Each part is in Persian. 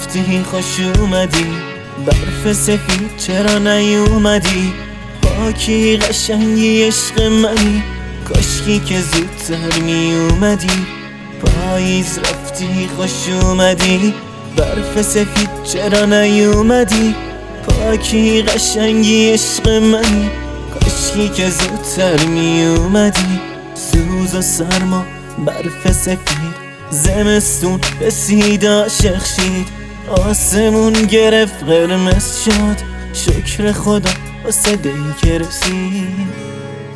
رفتی خوش اومدی، برف سفید چرا نیومدی؟ پاکی قشنگی عشق منی، کاشکی که زودتر میومدی. پاییز رفتی خوش اومدی، برف سفید چرا نیومدی؟ پاکی قشنگی عشق منی، کاشکی که زودتر میومدی. سوز و سرما، برف سفید، زمستون رسید عاشق شید، آسمون گرفت قرمز شد، شکر خدا واسه دی که رسید.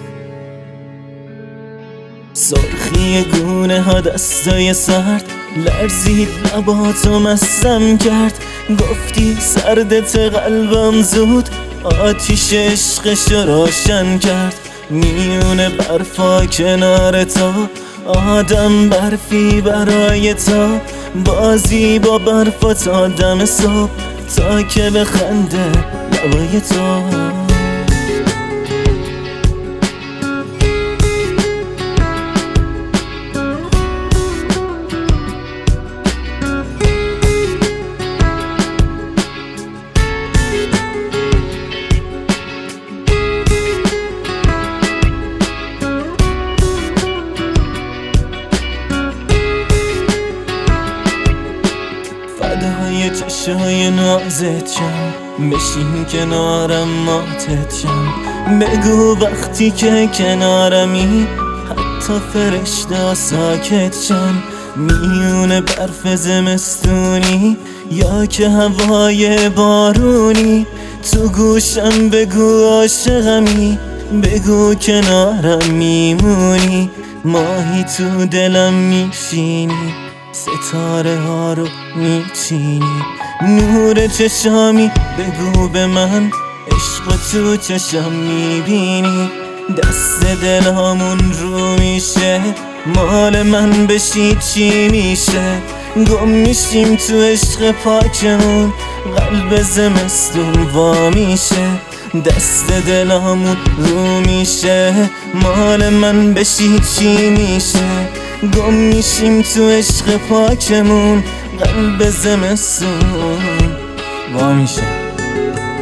سرخی گونه ها، دستای سرد، لرزید لباتو مستم کرد. گفتی سردت قلبم زود، آتیش عشقشو روشن کرد. میونه برفا کنار تو، آدم برفی برای تو، بازی با برفا تا دم صبح، تا که بخنده لبای تو. فدای چشای نازت شم، بشین کنارم ماتت شم. بگو وقتی که کنارمی، حتی فرشته ساکت شم. میونه برف زمستونی یا که هوای بارونی، تو گوشم بگو عاشقمی، بگو کنارم میمونی. ماهی تو دلم میشینی، ستاره ها رو میچینی. نور چشامی، بگو به من عشق تو چشم میبینی. دست دلامون رو میشه، مال من بشی چی میشه؟ گم میشیم تو عشق پاکمون، قلب زمستون وا میشه. دست دلامون رو میشه، مال من بشی چی میشه؟ گم میشیم تو عشق پاکمون، قلب زمستون وا میشه.